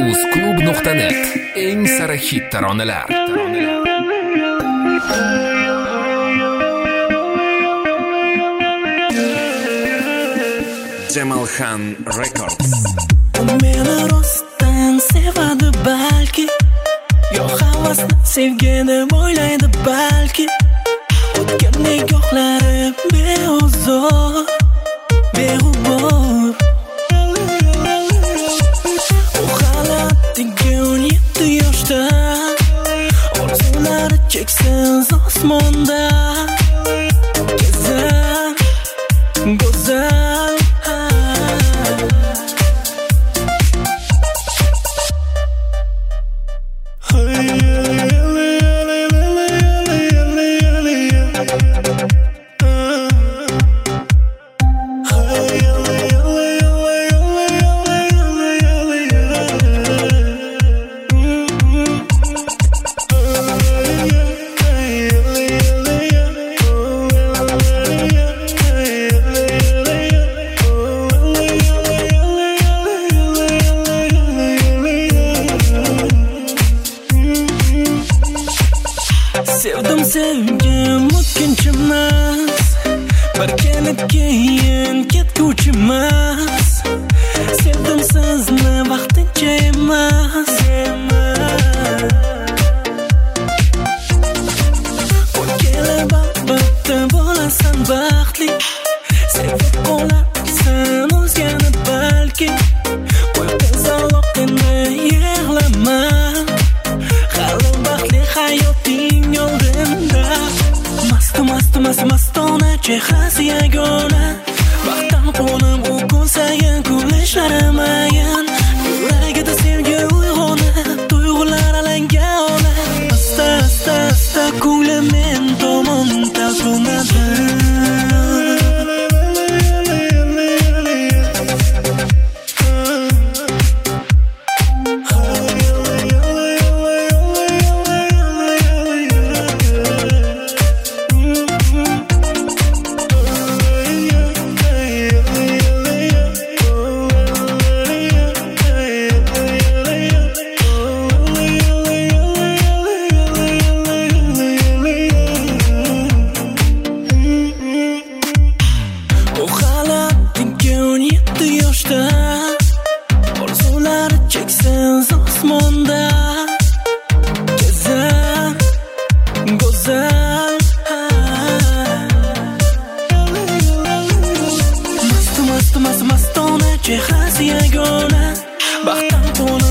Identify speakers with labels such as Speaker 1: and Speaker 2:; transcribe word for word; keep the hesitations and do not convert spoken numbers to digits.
Speaker 1: uzclub nuqta net. Eng sara hit taronalar. Jamalxan Records.
Speaker 2: Meni rostdan sevadi balki, yo havasni sevgini o'ylaydi balki. O'tgan nigohlari beozor, beg'ubor. U xalatiga o'n yetti yoshda, orzulari cheksiz osmonda. Go'zal, go'zal. Sevdim sevgim o'tkinchimas, bir kelib keyin ketguvchimas. Sevdim sizni vaqtincha emas. Qo'y kelib albatta bo'lasan baxtli, sevib qolarsan o'zgani balki. Qo'y qizaloq endi yig'lama, hali baxtli hayoting oldinda. Mast mast mast mastona chehrasi yagona, baxtdan qo'nim u kun sayin kulishlari mayin. Yuragida sevgi uyg'onib, tuyg'ular alanga olib, asta asta asta ko'nglim men tomon talpinadi. Orzulari cheksiz osmonda. Go'zal, go'zal. Mast mast mast mastona chehrasi yagona, baxtdan to'lib